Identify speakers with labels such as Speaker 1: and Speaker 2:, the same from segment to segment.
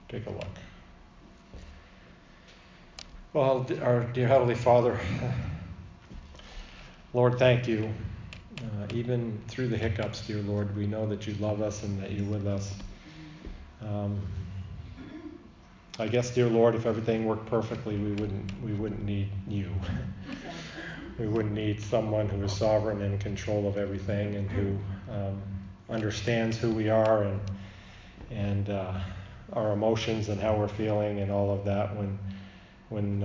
Speaker 1: take a look. Well, our dear Heavenly Father, Lord, thank you. Even through the hiccups, dear Lord, we know that you love us and that you're with us. I guess, dear Lord, if everything worked perfectly, we wouldn't need you. We wouldn't need someone who is sovereign and in control of everything and who understands who we are and our emotions and how we're feeling and all of that when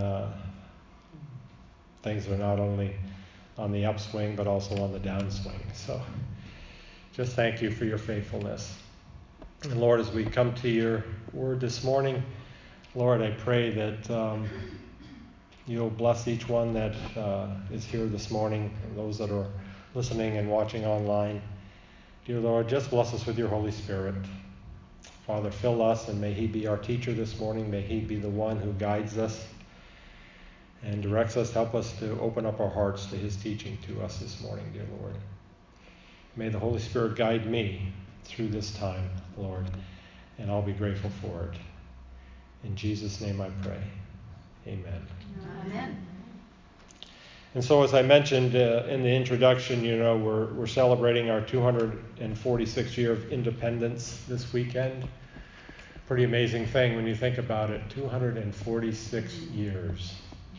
Speaker 1: things are not only on the upswing but also on the downswing. So just thank you for your faithfulness. And Lord, as we come to your word this morning, Lord, I pray that you'll bless each one that is here this morning, and those that are listening and watching online. Dear Lord, just bless us with your Holy Spirit. Father, fill us, and may he be our teacher this morning. May he be the one who guides us and directs us. Help us to open up our hearts to his teaching to us this morning, dear Lord. May the Holy Spirit guide me through this time, Lord, and I'll be grateful for it. In Jesus' name I pray. Amen.
Speaker 2: Amen.
Speaker 1: And so, as I mentioned in the introduction, we're celebrating our 246th year of independence this weekend. Pretty amazing thing when you think about it. 246 years.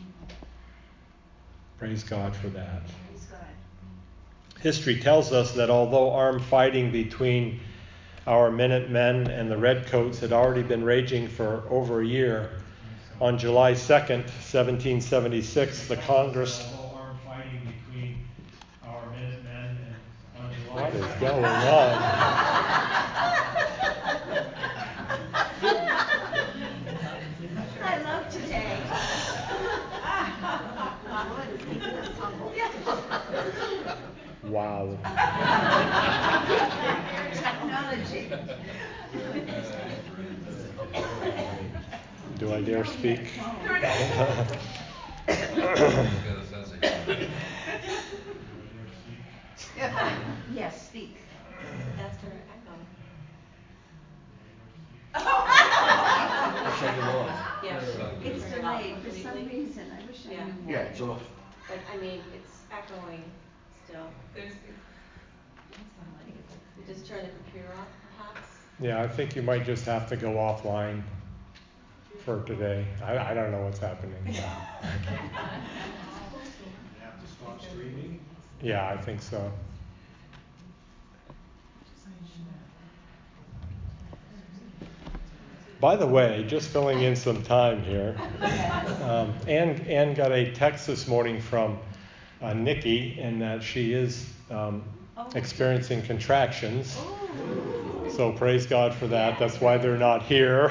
Speaker 1: Praise God for that.
Speaker 2: Praise God.
Speaker 1: History tells us that although armed fighting between our Minutemen and the Redcoats had already been raging for over a year, on July 2nd, 1776, the Congress... Armed fighting between our Minutemen and on July... What is going on?
Speaker 2: I love today. Lord is making us humble.
Speaker 1: Wow.
Speaker 2: Technology.
Speaker 1: Do I dare speak?
Speaker 2: Yes, speak.
Speaker 3: That's her echo.
Speaker 4: Shut it off.
Speaker 3: Yeah,
Speaker 2: It's delayed for some reason. I wish I knew more.
Speaker 4: Yeah, it's off.
Speaker 3: But I mean, it's echoing still. You just turn the computer off, perhaps?
Speaker 1: Yeah, I think you might just have to go offline for today. I don't know what's happening.
Speaker 4: You have to stop streaming?
Speaker 1: Yeah, I think so. By the way, just filling in some time here, Anne got a text this morning from Nikki in that she is experiencing contractions. So praise God for that. That's why they're not here.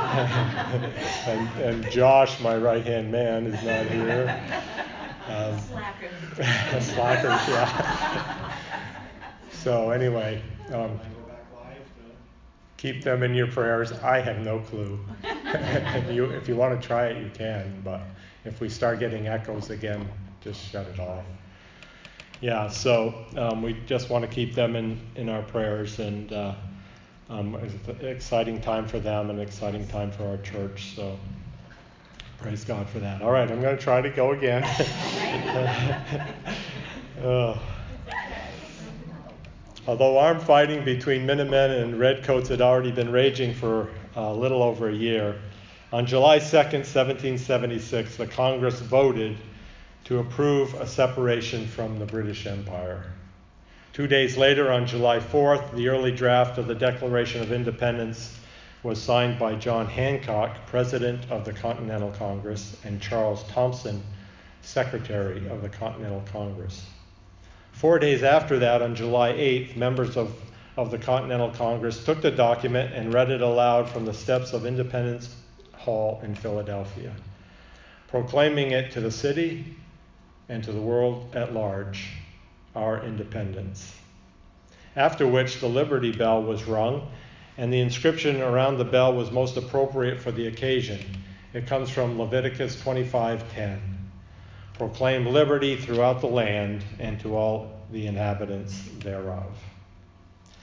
Speaker 1: and Josh, my right-hand man, is not here.
Speaker 2: Slackers.
Speaker 1: Slackers, yeah. So anyway,
Speaker 4: I go back live to...
Speaker 1: keep them in your prayers. I have no clue. If you want to try it, you can. But if we start getting echoes again, just shut it off. Yeah, so we just want to keep them in our prayers. And it's an exciting time for them and an exciting time for our church. So praise God for that. All right, I'm going to try to go again. Although armed fighting between Minutemen and Redcoats had already been raging for a little over a year, on July 2nd, 1776, the Congress voted to approve a separation from the British Empire. 2 days later, on July 4th, the early draft of the Declaration of Independence was signed by John Hancock, President of the Continental Congress, and Charles Thomson, Secretary of the Continental Congress. 4 days after that, on July 8th, members of the Continental Congress took the document and read it aloud from the steps of Independence Hall in Philadelphia, proclaiming it to the city and to the world at large, our independence. After which the Liberty Bell was rung, and the inscription around the bell was most appropriate for the occasion. It comes from Leviticus 25:10. Proclaim liberty throughout the land and to all the inhabitants thereof.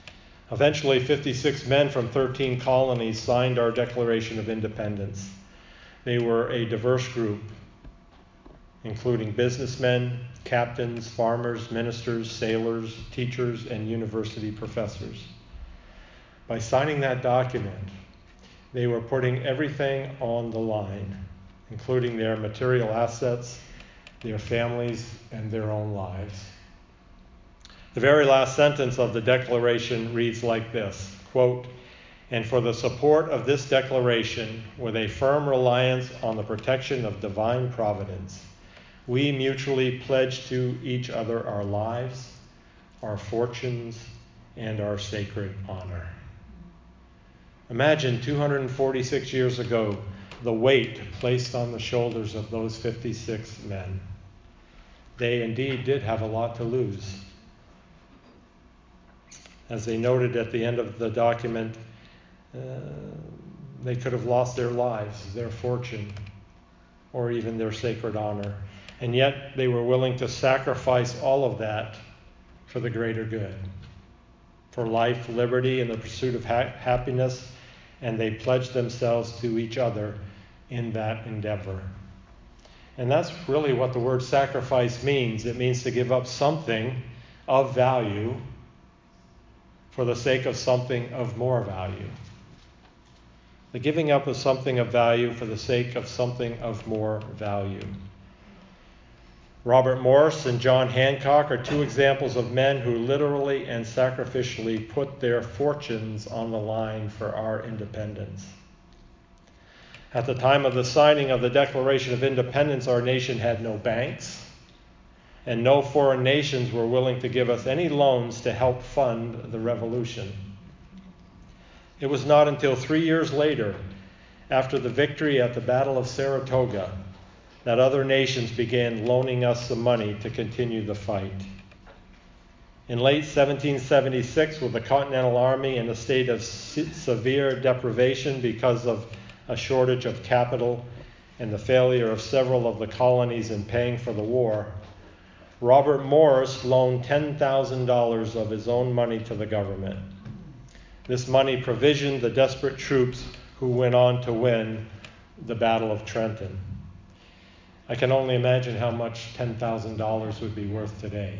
Speaker 1: Eventually, 56 men from 13 colonies signed our Declaration of Independence. They were a diverse group, including businessmen, captains, farmers, ministers, sailors, teachers, and university professors. By signing that document, they were putting everything on the line, including their material assets, their families, and their own lives. The very last sentence of the Declaration reads like this, quote, "And for the support of this declaration, with a firm reliance on the protection of divine providence, we mutually pledge to each other our lives, our fortunes, and our sacred honor." Imagine 246 years ago, the weight placed on the shoulders of those 56 men. They indeed did have a lot to lose. As they noted at the end of the document, they could have lost their lives, their fortune, or even their sacred honor. And yet they were willing to sacrifice all of that for the greater good, for life, liberty, and the pursuit of happiness, and they pledged themselves to each other in that endeavor. And that's really what the word sacrifice means. It means to give up something of value for the sake of something of more value. The giving up of something of value for the sake of something of more value. Robert Morris and John Hancock are two examples of men who literally and sacrificially put their fortunes on the line for our independence. At the time of the signing of the Declaration of Independence, our nation had no banks, and no foreign nations were willing to give us any loans to help fund the revolution. It was not until 3 years later, after the victory at the Battle of Saratoga, that other nations began loaning us some money to continue the fight. In late 1776, with the Continental Army in a state of severe deprivation because of a shortage of capital and the failure of several of the colonies in paying for the war, Robert Morris loaned $10,000 of his own money to the government. This money provisioned the desperate troops who went on to win the Battle of Trenton. I can only imagine how much $10,000 would be worth today.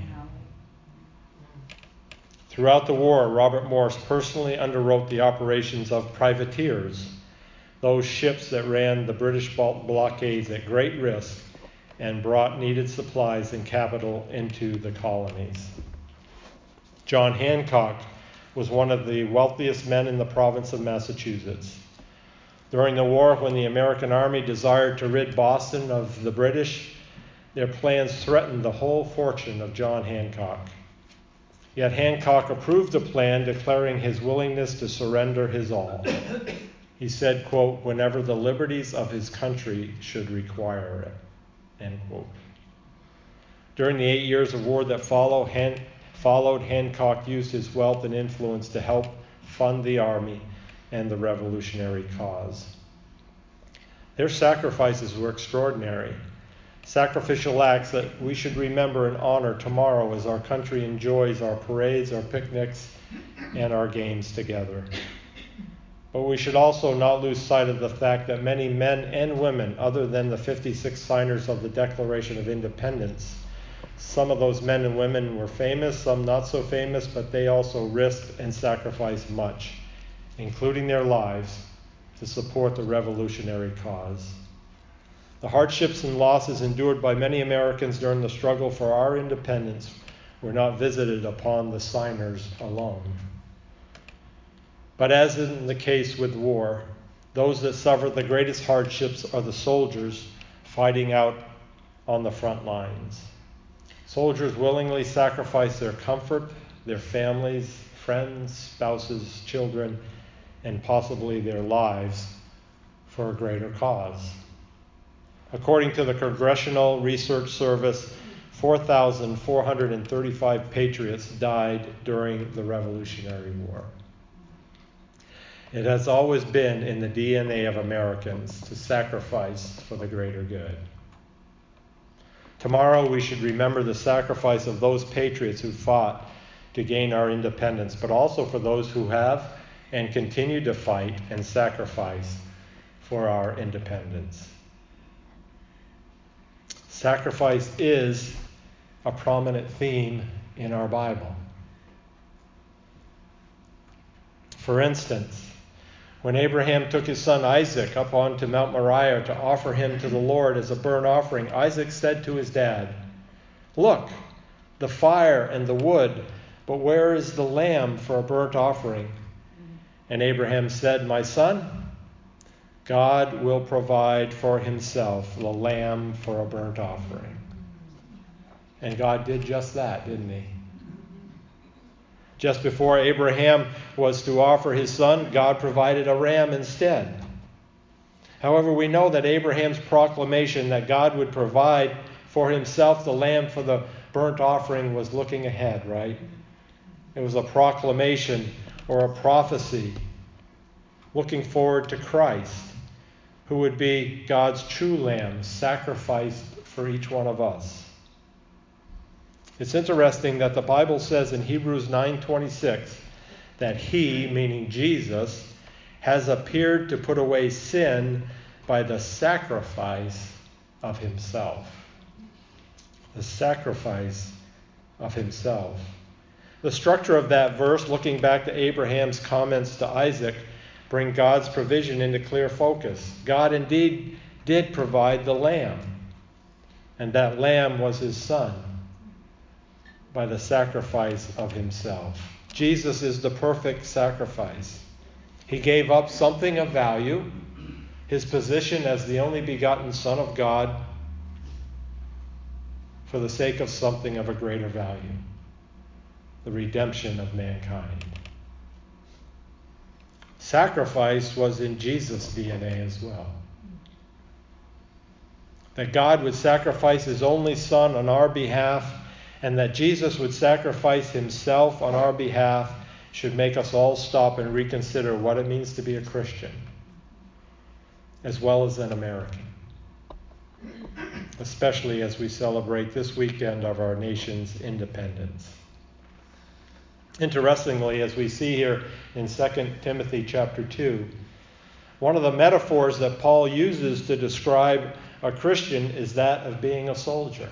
Speaker 1: Throughout the war, Robert Morris personally underwrote the operations of privateers, those ships that ran the British blockades at great risk and brought needed supplies and capital into the colonies. John Hancock was one of the wealthiest men in the province of Massachusetts. During the war, when the American army desired to rid Boston of the British, their plans threatened the whole fortune of John Hancock. Yet Hancock approved the plan, declaring his willingness to surrender his all. He said, quote, "whenever the liberties of his country should require it," end quote. During the 8 years of war that followed, Hancock used his wealth and influence to help fund the army and the revolutionary cause. Their sacrifices were extraordinary, sacrificial acts that we should remember and honor tomorrow as our country enjoys our parades, our picnics, and our games together. But we should also not lose sight of the fact that many men and women, other than the 56 signers of the Declaration of Independence, some of those men and women were famous, some not so famous, but they also risked and sacrificed much, including their lives, to support the revolutionary cause. The hardships and losses endured by many Americans during the struggle for our independence were not visited upon the signers alone. But as in the case with war, those that suffer the greatest hardships are the soldiers fighting out on the front lines. Soldiers willingly sacrifice their comfort, their families, friends, spouses, children, and possibly their lives for a greater cause. According to the Congressional Research Service, 4,435 patriots died during the Revolutionary War. It has always been in the DNA of Americans to sacrifice for the greater good. Tomorrow we should remember the sacrifice of those patriots who fought to gain our independence, but also for those who have and continue to fight and sacrifice for our independence. Sacrifice is a prominent theme in our Bible. For instance, when Abraham took his son Isaac up onto Mount Moriah to offer him to the Lord as a burnt offering, Isaac said to his dad, "Look, the fire and the wood, but where is the lamb for a burnt offering?" And Abraham said, "My son, God will provide for himself the lamb for a burnt offering." And God did just that, didn't he? Just before Abraham was to offer his son, God provided a ram instead. However, we know that Abraham's proclamation that God would provide for himself the lamb for the burnt offering was looking ahead, right? It was a proclamation or a prophecy looking forward to Christ, who would be God's true lamb, sacrificed for each one of us. It's interesting that the Bible says in Hebrews 9:26 that he, meaning Jesus, has appeared to put away sin by the sacrifice of himself. The sacrifice of himself. The structure of that verse, looking back to Abraham's comments to Isaac, bring God's provision into clear focus. God indeed did provide the lamb, and that lamb was his son by the sacrifice of himself. Jesus is the perfect sacrifice. He gave up something of value, his position as the only begotten Son of God, for the sake of something of a greater value, the redemption of mankind. Sacrifice was in Jesus' DNA as well. That God would sacrifice his only Son on our behalf, and that Jesus would sacrifice himself on our behalf, should make us all stop and reconsider what it means to be a Christian, as well as an American, especially as we celebrate this weekend of our nation's independence. Interestingly, as we see here in 2 Timothy chapter 2, one of the metaphors that Paul uses to describe a Christian is that of being a soldier.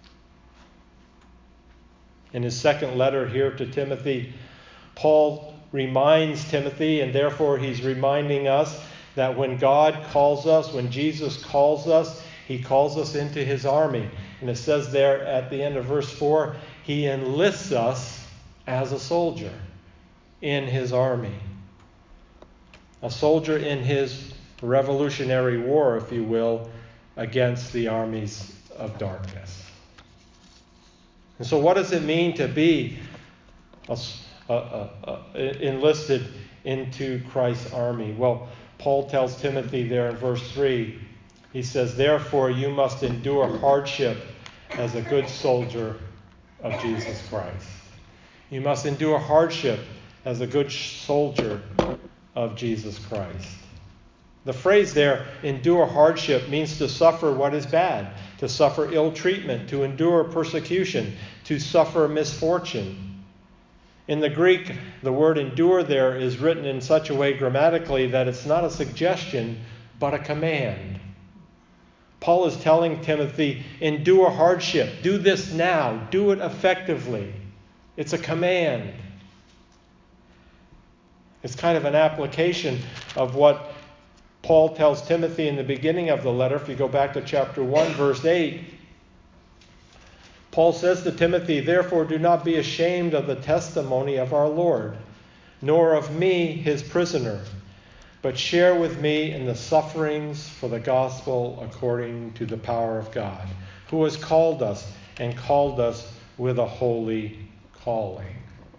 Speaker 1: In his second letter here to Timothy, Paul reminds Timothy, and therefore he's reminding us, that when God calls us, when Jesus calls us, he calls us into his army. And it says there at the end of verse 4, he enlists us as a soldier in his army. A soldier in his revolutionary war, if you will, against the armies of darkness. And so what does it mean to be enlisted into Christ's army? Well, Paul tells Timothy there in verse 3, he says, "Therefore you must endure hardship as a good soldier of Jesus Christ." You must endure hardship as a good soldier of Jesus Christ. The phrase there, endure hardship, means to suffer what is bad, to suffer ill treatment, to endure persecution, to suffer misfortune. In the Greek, the word endure there is written in such a way grammatically that it's not a suggestion, but a command. Paul is telling Timothy, endure hardship. Do this now. Do it effectively. It's a command. It's kind of an application of what Paul tells Timothy in the beginning of the letter. If you go back to chapter 1, verse 8, Paul says to Timothy, "Therefore do not be ashamed of the testimony of our Lord, nor of me, his prisoner, but share with me in the sufferings for the gospel according to the power of God, who has called us and called us with a holy calling."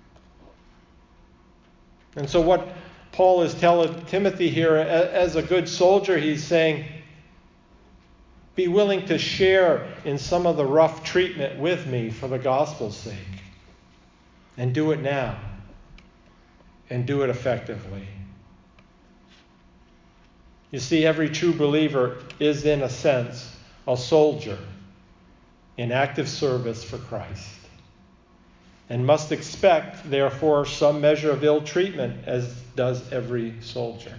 Speaker 1: And so what Paul is telling Timothy here, as a good soldier, he's saying, be willing to share in some of the rough treatment with me for the gospel's sake. And do it now. And do it effectively. You see, every true believer is, in a sense, a soldier in active service for Christ. and must expect, therefore, some measure of ill treatment, as does every soldier.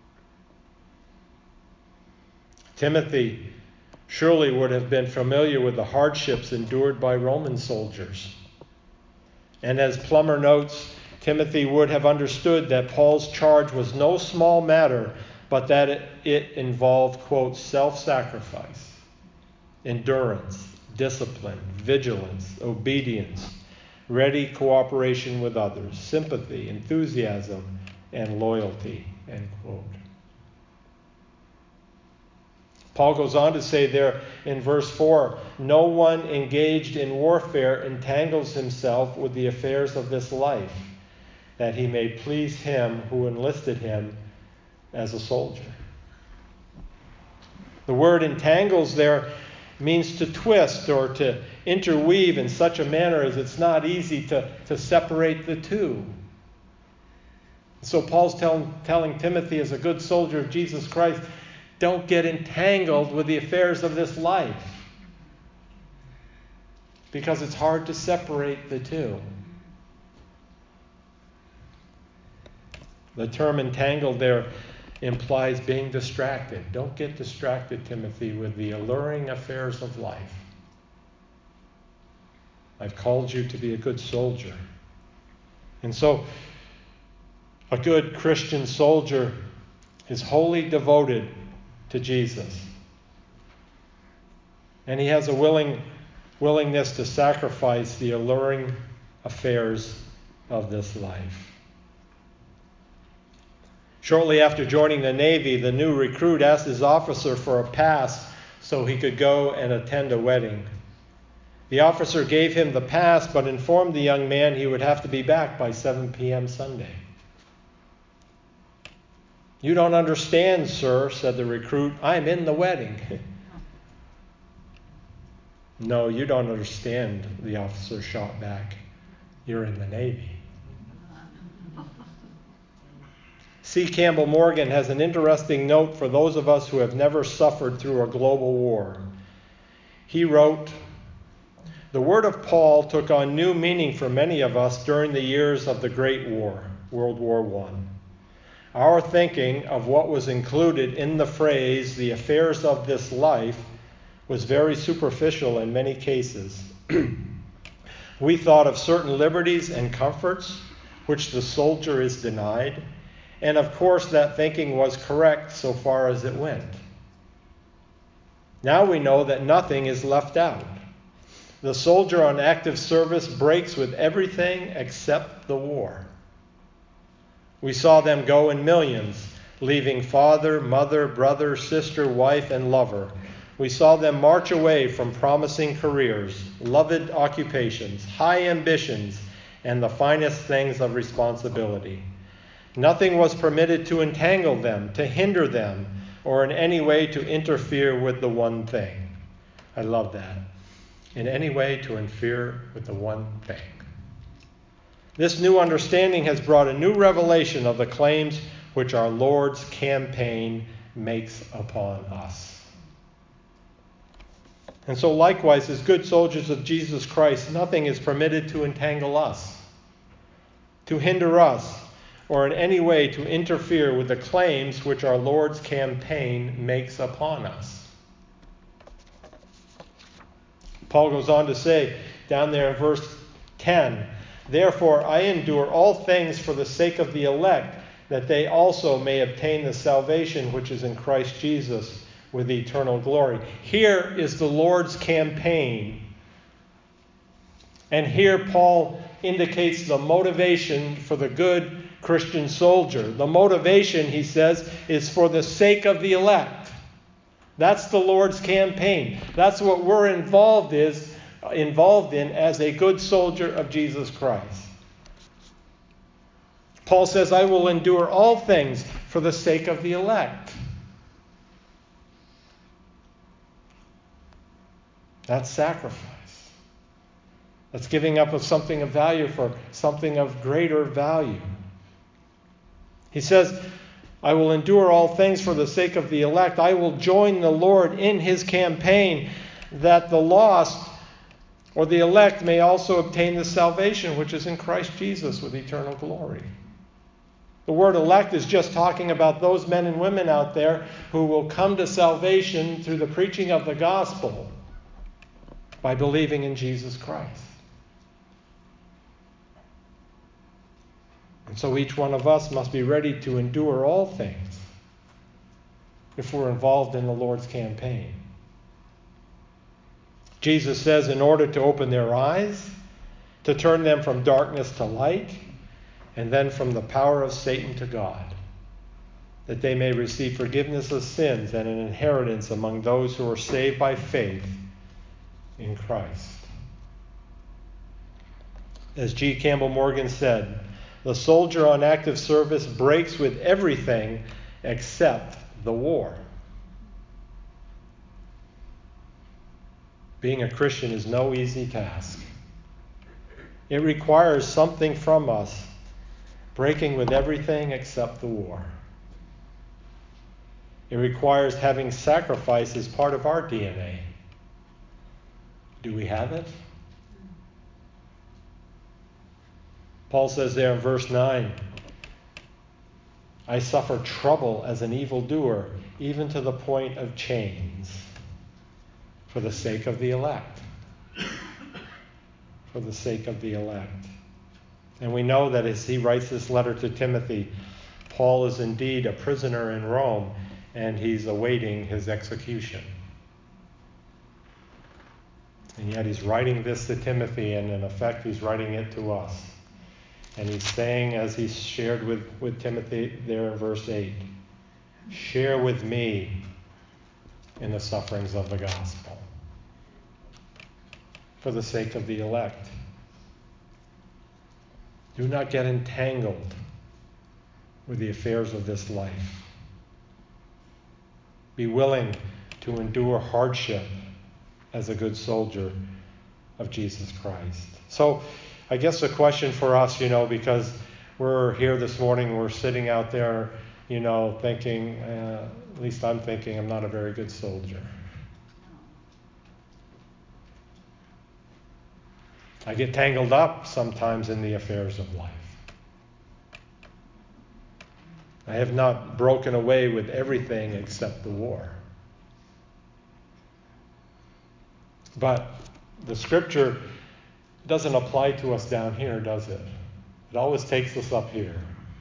Speaker 1: Timothy surely would have been familiar with the hardships endured by Roman soldiers. And as Plummer notes, Timothy would have understood that Paul's charge was no small matter, but that it involved, quote, self-sacrifice, endurance, discipline, vigilance, obedience, ready cooperation with others, sympathy, enthusiasm, and loyalty, end quote. Paul goes on to say there in verse 4, no one engaged in warfare entangles himself with the affairs of this life, that he may please him who enlisted him as a soldier. The word entangles there means to twist or to interweave in such a manner as it's not easy to separate the two. So Paul's telling Timothy, as a good soldier of Jesus Christ, don't get entangled with the affairs of this life, because it's hard to separate the two. The term entangled there implies being distracted. Don't get distracted, Timothy, with the alluring affairs of life. I've called you to be a good soldier. And so, a good Christian soldier is wholly devoted to Jesus. And he has a willingness to sacrifice the alluring affairs of this life. Shortly after joining the Navy, the new recruit asked his officer for a pass so he could go and attend a wedding. The officer gave him the pass, but informed the young man he would have to be back by 7 p.m. Sunday. You don't understand, sir, said the recruit. I'm in the wedding. No, you don't understand, the officer shot back. You're in the Navy. C. Campbell Morgan has an interesting note for those of us who have never suffered through a global war. He wrote, the word of Paul took on new meaning for many of us during the years of the Great War, World War I. Our thinking of what was included in the phrase, the affairs of this life, was very superficial in many cases. We thought of certain liberties and comforts which the soldier is denied, and of course that thinking was correct so far as it went. Now we know that nothing is left out. The soldier on active service breaks with everything except the war. We saw them go in millions, leaving father, mother, brother, sister, wife, and lover. We saw them march away from promising careers, loved occupations, high ambitions, and the finest things of responsibility. Nothing was permitted to entangle them, to hinder them, or in any way to interfere with the one thing. I love that. In any way to interfere with the one thing. This new understanding has brought a new revelation of the claims which our Lord's campaign makes upon us. And so likewise, as good soldiers of Jesus Christ, nothing is permitted to entangle us, to hinder us, or in any way to interfere with the claims which our Lord's campaign makes upon us. Paul goes on to say, down there in verse 10, therefore I endure all things for the sake of the elect, that they also may obtain the salvation which is in Christ Jesus with eternal glory. Here is the Lord's campaign. And here Paul indicates the motivation for the good Christian soldier. The motivation, he says, is for the sake of the elect. That's the Lord's campaign. That's what we're involved in as a good soldier of Jesus Christ. Paul says, I will endure all things for the sake of the elect. That's sacrifice. That's giving up of something of value for something of greater value. He says, I will endure all things for the sake of the elect. I will join the Lord in his campaign, that the lost Or the elect may also obtain the salvation which is in Christ Jesus with eternal glory. The word elect is just talking about those men and women out there who will come to salvation through the preaching of the gospel by believing in Jesus Christ. And so each one of us must be ready to endure all things if we're involved in the Lord's campaign. Jesus says, in order to open their eyes, to turn them from darkness to light, and then from the power of Satan to God, that they may receive forgiveness of sins and an inheritance among those who are saved by faith in Christ. As G. Campbell Morgan said, the soldier on active service breaks with everything except the war. Being a Christian is no easy task. It requires something from us, breaking with everything except the war. It requires having sacrifice as part of our DNA. Do we have it? Paul says there in verse 9, I suffer trouble as an evildoer, even to the point of chains, for the sake of the elect. For the sake of the elect. And we know that as he writes this letter to Timothy, Paul is indeed a prisoner in Rome, and he's awaiting his execution. And yet he's writing this to Timothy, and in effect he's writing it to us. And he's saying, as he shared with Timothy there in verse 8, share with me in the sufferings of the gospel for the sake of the elect. Do not get entangled with the affairs of this life. Be willing to endure hardship as a good soldier of Jesus Christ. So I guess the question for us, because we're here this morning, we're sitting out there, thinking, at least I'm thinking, I'm not a very good soldier. I get tangled up sometimes in the affairs of life. I have not broken away with everything except the war. But the scripture doesn't apply to us down here, does it? It always takes us up here.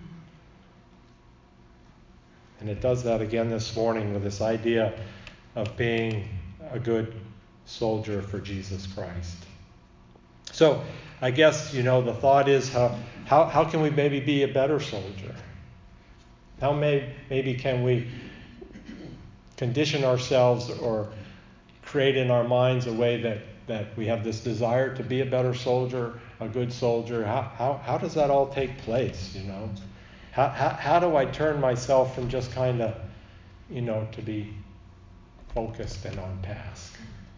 Speaker 1: And it does that again this morning with this idea of being a good soldier for Jesus Christ. So I guess, the thought is how can we maybe be a better soldier? How maybe can we condition ourselves or create in our minds a way that we have this desire to be a better soldier, a good soldier? How does that all take place, How do I turn myself from just kind of, to be focused and on task?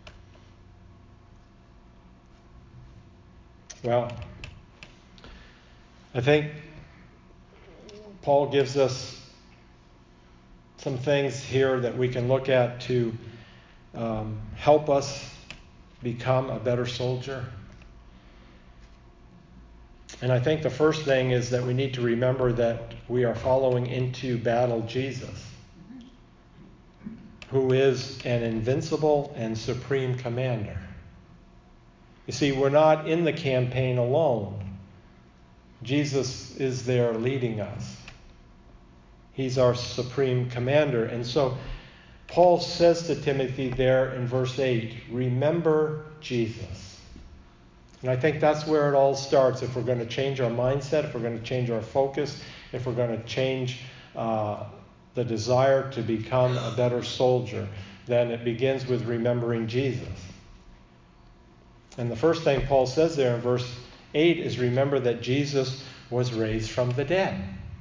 Speaker 1: Well, I think Paul gives us some things here that we can look at to help us become a better soldier. And I think the first thing is that we need to remember that we are following into battle Jesus, who is an invincible and supreme commander. You see, we're not in the campaign alone. Jesus is there leading us. He's our supreme commander. And so Paul says to Timothy there in verse 8, remember Jesus. And I think that's where it all starts. If we're going to change our mindset, if we're going to change our focus, if we're going to change the desire to become a better soldier, then it begins with remembering Jesus. And the first thing Paul says there in verse 8 is remember that Jesus was raised from the dead.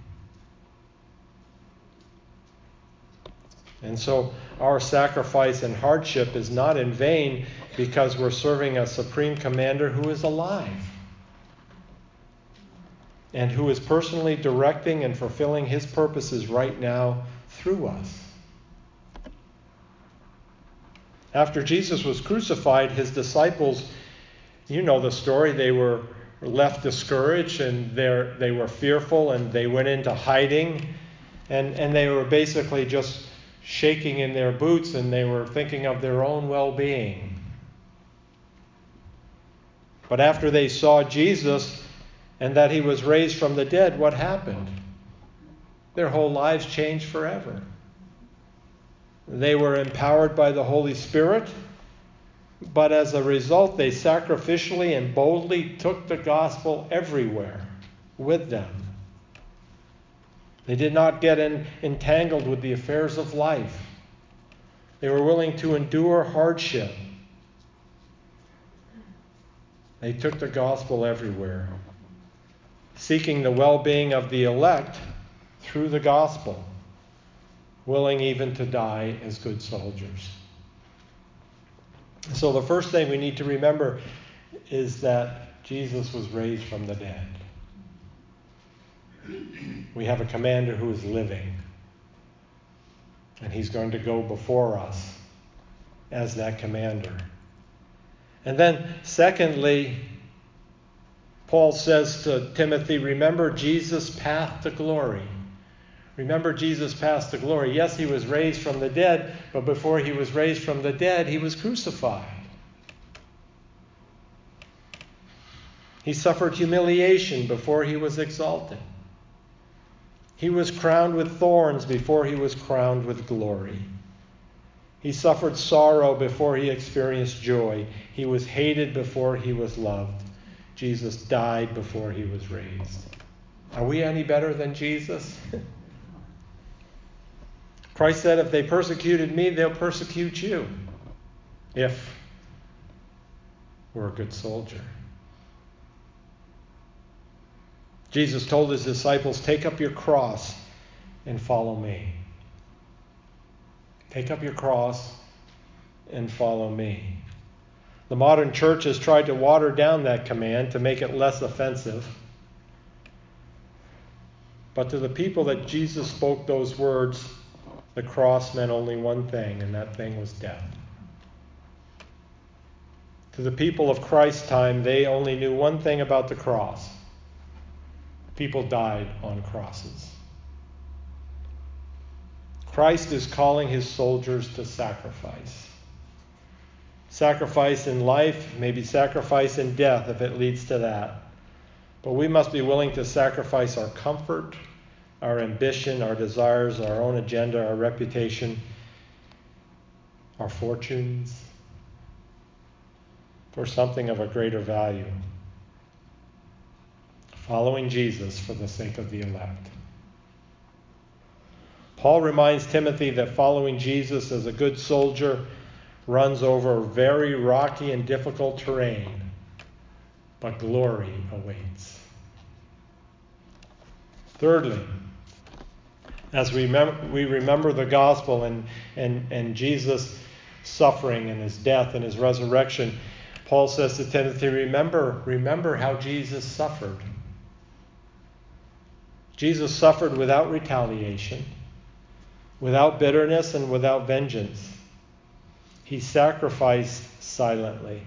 Speaker 1: And so our sacrifice and hardship is not in vain because we're serving a supreme commander who is alive and who is personally directing and fulfilling his purposes right now through us. After Jesus was crucified, his disciples You know the story. They were left discouraged, and they were fearful, and they went into hiding, and they were basically just shaking in their boots, and they were thinking of their own well-being. But after they saw Jesus and that he was raised from the dead, what happened? Their whole lives changed forever. They were empowered by the Holy Spirit, but as a result, they sacrificially and boldly took the gospel everywhere with them. They did not get entangled with the affairs of life. They were willing to endure hardship. They took the gospel everywhere, seeking the well-being of the elect through the gospel, willing even to die as good soldiers. So the first thing we need to remember is that Jesus was raised from the dead. We have a commander who is living, and he's going to go before us as that commander. And then, secondly, Paul says to Timothy, remember Jesus' path to glory. Remember Jesus' path to glory. Yes, he was raised from the dead, but before he was raised from the dead, he was crucified. He suffered humiliation before he was exalted. He was crowned with thorns before he was crowned with glory. He suffered sorrow before he experienced joy. He was hated before he was loved. Jesus died before he was raised. Are we any better than Jesus? Christ said, if they persecuted me, they'll persecute you. If we're a good soldier. Jesus told his disciples, take up your cross and follow me. Take up your cross and follow me. The modern church has tried to water down that command to make it less offensive. But to the people that Jesus spoke those words, the cross meant only one thing, and that thing was death. To the people of Christ's time, they only knew one thing about the cross. People died on crosses. Christ is calling his soldiers to sacrifice. Sacrifice in life, maybe sacrifice in death if it leads to that. But we must be willing to sacrifice our comfort, our ambition, our desires, our own agenda, our reputation, our fortunes, for something of a greater value. Following Jesus for the sake of the elect. Paul reminds Timothy that following Jesus as a good soldier runs over very rocky and difficult terrain, but glory awaits. Thirdly, as we remember the gospel and Jesus' suffering and his death and his resurrection, Paul says to Timothy, remember how Jesus suffered. Jesus suffered without retaliation, without bitterness, and without vengeance. He sacrificed silently.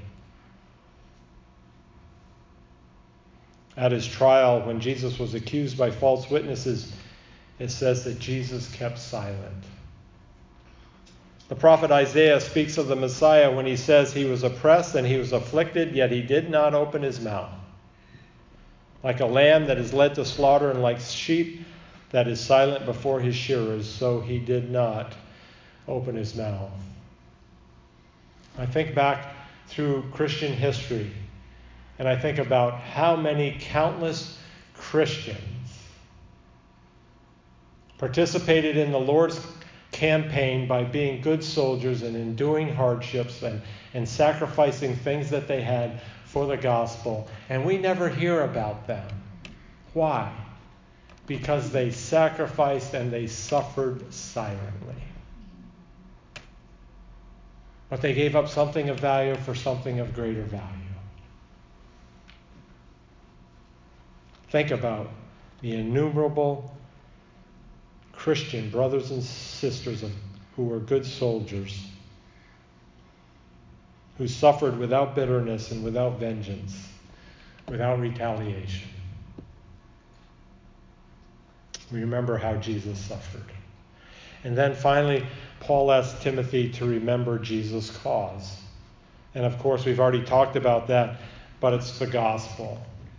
Speaker 1: At his trial, when Jesus was accused by false witnesses, it says that Jesus kept silent. The prophet Isaiah speaks of the Messiah when he says he was oppressed and he was afflicted, yet he did not open his mouth. Like a lamb that is led to slaughter and like sheep that is silent before his shearers, so he did not open his mouth. I think back through Christian history, and I think about how many countless Christians participated in the Lord's campaign by being good soldiers and enduring hardships and sacrificing things that they had for the gospel. And we never hear about them. Why? Because they sacrificed and they suffered silently. But they gave up something of value for something of greater value. Think about the innumerable Christian brothers and sisters who were good soldiers who suffered without bitterness and without vengeance, without retaliation. We remember how Jesus suffered. And then finally, Paul asks Timothy to remember Jesus' cause. And of course, we've already talked about that, but it's the gospel.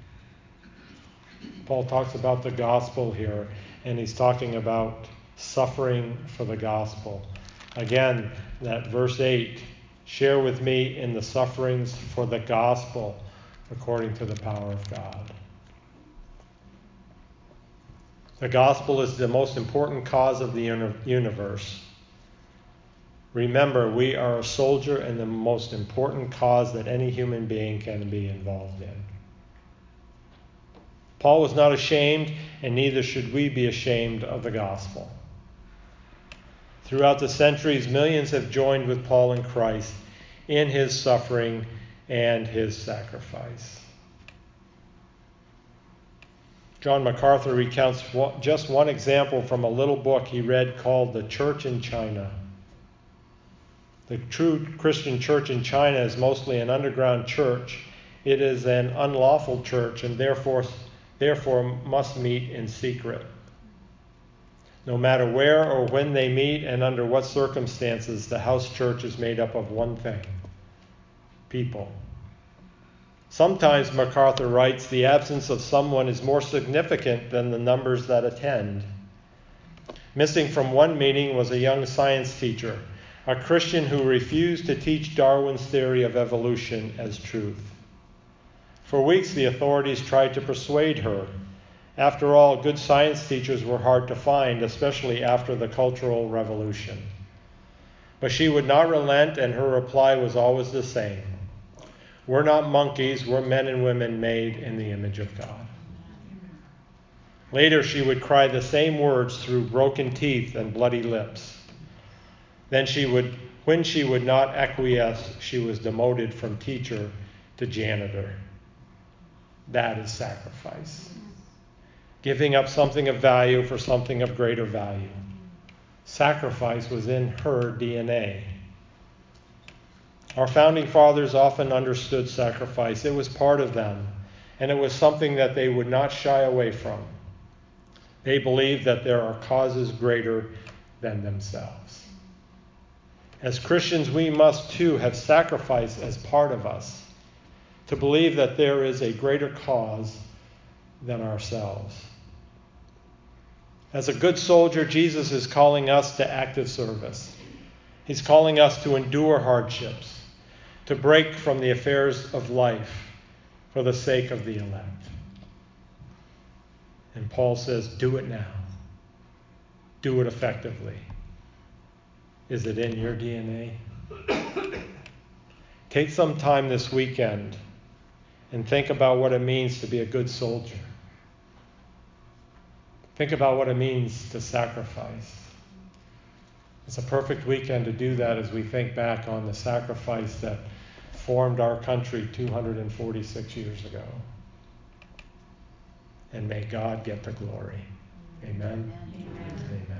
Speaker 1: Paul talks about the gospel here, and he's talking about suffering for the gospel. Again, that verse 8, share with me in the sufferings for the gospel according to the power of God. The gospel is the most important cause of the universe. Remember, we are a soldier in the most important cause that any human being can be involved in. Paul was not ashamed, and neither should we be ashamed of the gospel. Throughout the centuries, millions have joined with Paul in Christ in his suffering and his sacrifice. John MacArthur recounts just one example from a little book he read called The Church in China. The true Christian church in China is mostly an underground church. It is an unlawful church and therefore must meet in secret. No matter where or when they meet and under what circumstances, the house church is made up of one thing: people. Sometimes, MacArthur writes, the absence of someone is more significant than the numbers that attend. Missing from one meeting was a young science teacher, a Christian who refused to teach Darwin's theory of evolution as truth. For weeks, the authorities tried to persuade her. After all, good science teachers were hard to find, especially after the Cultural Revolution. But she would not relent, and her reply was always the same. We're not monkeys, we're men and women made in the image of God. Later, she would cry the same words through broken teeth and bloody lips. Then when she would not acquiesce, she was demoted from teacher to janitor. That is sacrifice. Giving up something of value for something of greater value. Sacrifice was in her DNA. Our founding fathers often understood sacrifice. It was part of them, and it was something that they would not shy away from. They believed that there are causes greater than themselves. As Christians, we must too have sacrifice as part of us, to believe that there is a greater cause than ourselves. As a good soldier, Jesus is calling us to active service. He's calling us to endure hardships, to break from the affairs of life for the sake of the elect. And Paul says, do it now. Do it effectively. Is it in your DNA? Take some time this weekend and think about what it means to be a good soldier. Think about what it means to sacrifice. It's a perfect weekend to do that as we think back on the sacrifice that formed our country 246 years ago. And may God get the glory. Amen. Amen. Amen.